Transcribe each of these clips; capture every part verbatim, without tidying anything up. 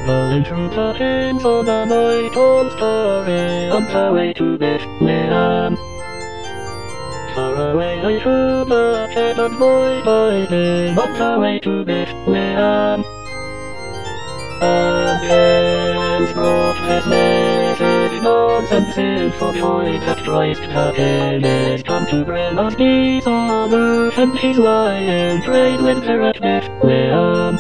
Rolling through the hills on a night on starry, on the way to Bethlehem. Far away I heard the shepherd boy riding, on the way to Bethlehem. And hands brought his message, nods and sing for joy that Christ the King is come to bring us peace on earth, and he's lying prayed with her at Bethlehem.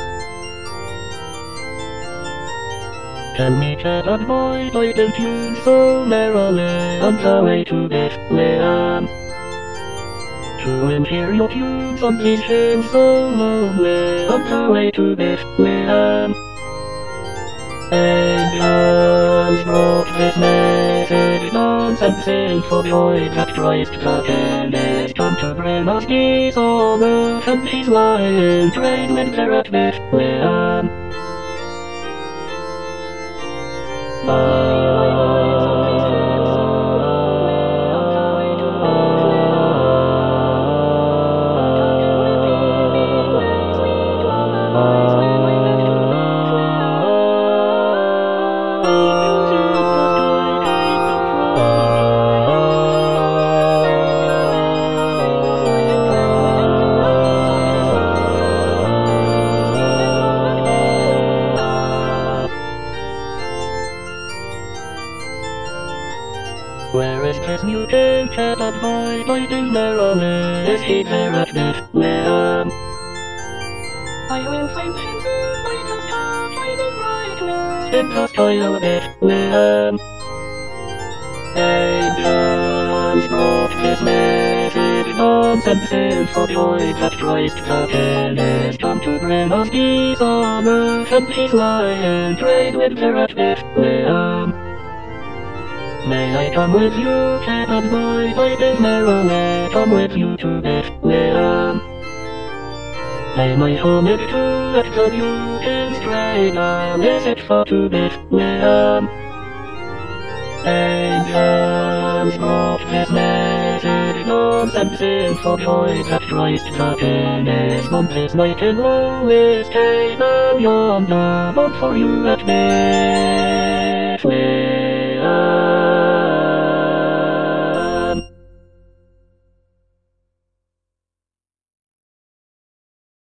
Can we shepherd boy riding tune so merrily on the way to Bethlehem? To him hear your tunes on these hills so lonely, on the way to Bethlehem. Angels brought this message, dance and sing for joy that Christ the King is come to bring us peace on earth, and he's lying prayed with her at Bethlehem. Where is this new king, shepherd boy, riding merrily? Is he there at Bethlehem? I will find him soon, by the star shining brightly, in the sky of Bethlehem. Angels brought his message, dance and sing for joy that Christ the King is come to bring us peace on earth, and he's lying prayed with her at Bethlehem. May I come with you, shepherd boy, riding merrily, come with you to Bethlehem. Lay my homage too at the new king's cradle, is it far to Bethlehem? Angels brought this message, dance and sing for joy that Christ the King is born this night in lowest Canaan yonder, born for you at Bethlehem.